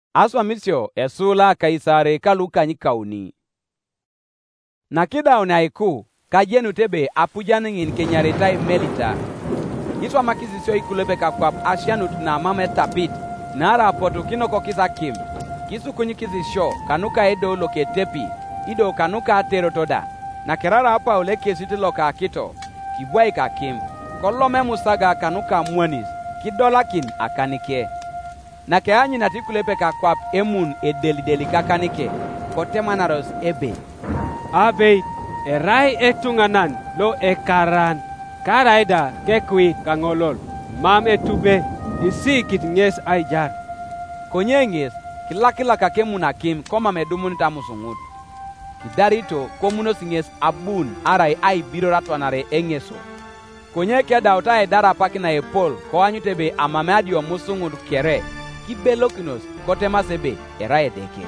Aswa misio esula kaisare kaluka nyikauni. Nakida unaiku kajenu tebe apujaningin kenyaritai melita. Iswa makizisio ikulepe kakwap asyanut na mame tapit. Nara apotu kinoko kisa kim. Kisu kunyikizisho kanuka edo loke tepi. Ido kanuka atero toda. Na kerara hapa uleke siti loka akito. Kibwai kakim. Kolome musaga kanuka mwanis. Kidolakin akanike. Na keanyi natikulepe kakwap emun edeli kakanike. Kotemanaros ebe. Abe, erai etunganan lo ekaran. Karaida kekwi kangolol. Mam etube isi kitnges aijar. Konyenges kila kakemun akim koma medumun tamusungut. Kidarito komuno singes abun arai ai biro ratwanare engeso. Konye keda utae dara pakina epol ko anyutebe amame adio musungut kere. Kibelokinos kotemasebe erae deke.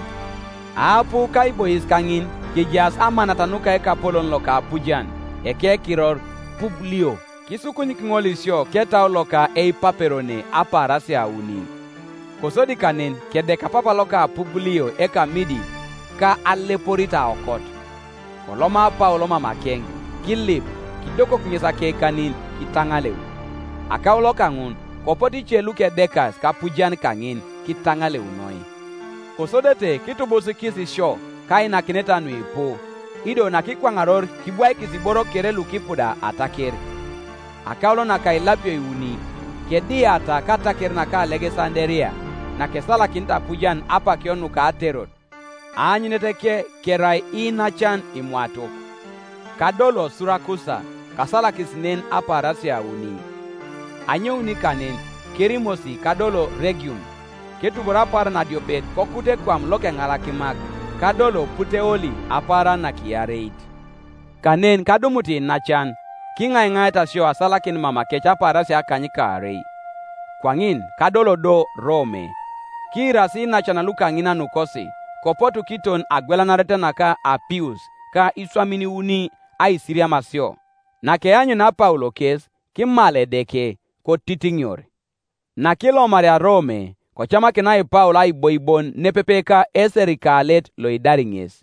Apu kaibo iskangin kejas amanatanuka eka polon loka apujan. Eke kiror Publio. Kisukunyi kingolisyo keta loka paperone apa rasia uni. Kosodi kanin kedeka papa loka Publio eka midi ka aleporita okot. Koloma apa oloma makeng. Kilip kidoko kunyesa kanin kitangalew. Aka loka ngun kopoti chelu kedekas kapujan kangin kitangalew noi. Kosodete kitubusi kisi sho kaina kineta nuipo. Ido na kikwangaror kibwai kisiboro kerelu kipuda atakir. Akaulo na kailapyo iuni. Kedi ata katakir na ka legesanderia. Na kesala kinta pujan apa kionu ka aterot. Anyineteke kerai inachan imwatok. Kadolo surakusa kasala kisinen apa rasia uni. Anyo uni kanin kerimosi kadolo regium. Ketubora para na diopet kokute kwam loke ngalakimak. Kadolo puteoli apara na kiareit. Kanen kadumuti nachan. Kinga ngaita sio asalakin mama kecha parasi akanyika arei. Kwangin kadolo do Rome. Kira si nachana luka ngina nukosi. Kopotu kiton agwela narete naka apius. Ka iswamini uni ai siria masio. Na keanyo na Paulo kes kimale deke ko titingyore. Na kilo maria Rome. Kwa chama kenai Paul ai boibon nepepeka eserikalet loidaringes.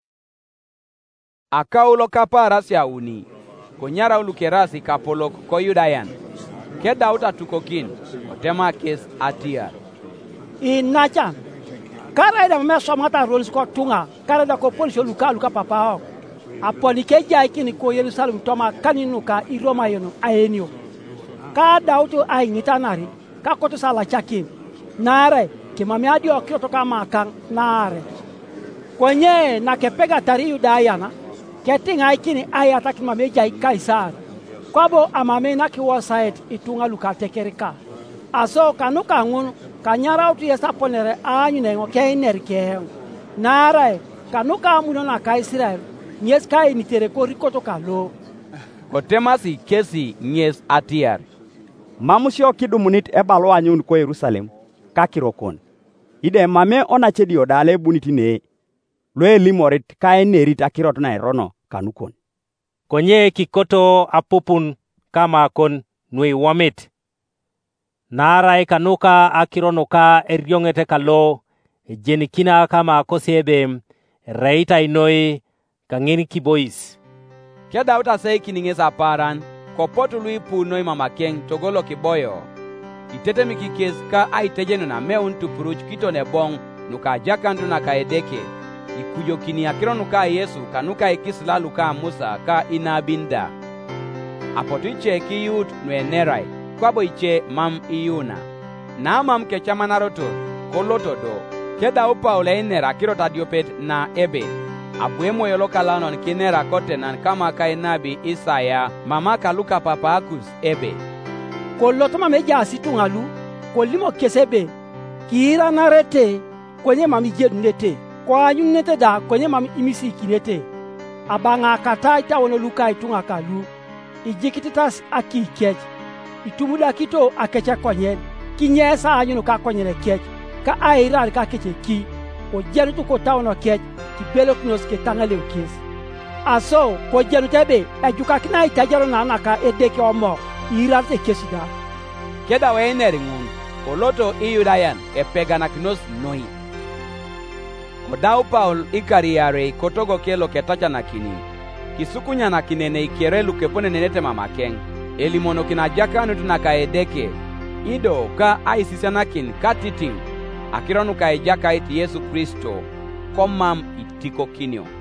Akaulo kapara sia uni. Konyara ulukerasi kapolok ko Yudayan. Keda uta tukokin. Otema kes atia. Inacha. Karaida meso mata rolis ko tunga. Karaida ko polisho luka papa ho. Apolike jaikini ko Yerusalem toma kaninuka I Roma yono aenio. Kada uto ai nitanari. Ka koto sala chakin. Nare, kimami adio kioto kama kang nare. Kwenye na kepega tari Yudayana, ketinga ikini ayata kimami jai kaisar. Kwabo amame na kiwasaet itunga luka tekerika. Aso kanuka ngunu, kanyara utu yesa ponere anyunengo keiner kehem. Nare, kanuka amuno na kaisirael, nyes kai nitereko rikoto kalo. Kotemasi kesi nyes atiar. Mamusio kidumunit ebalo anyun ko Yerusalem. Kakirokon. Ide mame ona chedio dale bunitine. Loe limorit kaenerit akirot na erono kanukon. Konye kikoto apupun kama kon nui wamit. Narai kanuka akironoka eryongete kalo jenikina kama kosebe reita inoi kangeni kibois. Keda uta sei kiningesa paran kopotu lui pu noi mamakeng togolo kiboyo. Itete mikikes ka aitejenu na meun tupuruch kito ne bong nuka jakandu na kaedeke. Ikujo kini akiro nuka Yesu kanuka ikisla luka Musa ka inabinda. Apotu iche kiyut nuenerai kwabo iche mam iyuna. Na mam kechamanaroto koloto do. Keda upa ule inera kiro tadiopet na ebe. Abuemo yolo kalanon kinera kotenan kama kainabi Isaya mama kaluka papa akus ebe. Kolotoma meja asitungalu, kolimo kesebe, kira narete, kwenye mami jedunete, kwa anyunete da kwenye mami imisi kinete. Abanga kata ita wono luka itunga kalu, ijikititas aki kej, itumuda kito akecha konyen, kinyesa anyuno ka konyene kej, ka airar ka keche ki, o jenutu kota wono kej, kibelo kinos ke tangale ukes. Aso, ko jenutebe, ejuka kina itajaro na anaka edeke omo, irarte kesida. Keda weneringun, koloto Yudayan epegana kinos noi. Odau Paul ikariare kotogo kelo ketachana kini. Kisukunyana kinene ikierelu kepone nenete mamakeng. Elimono kinajakanu tunakaedeke. Ido ka aisisanakin katiting. Akironu kaejaka iti Yesu Kristo. Komam itiko kinyo.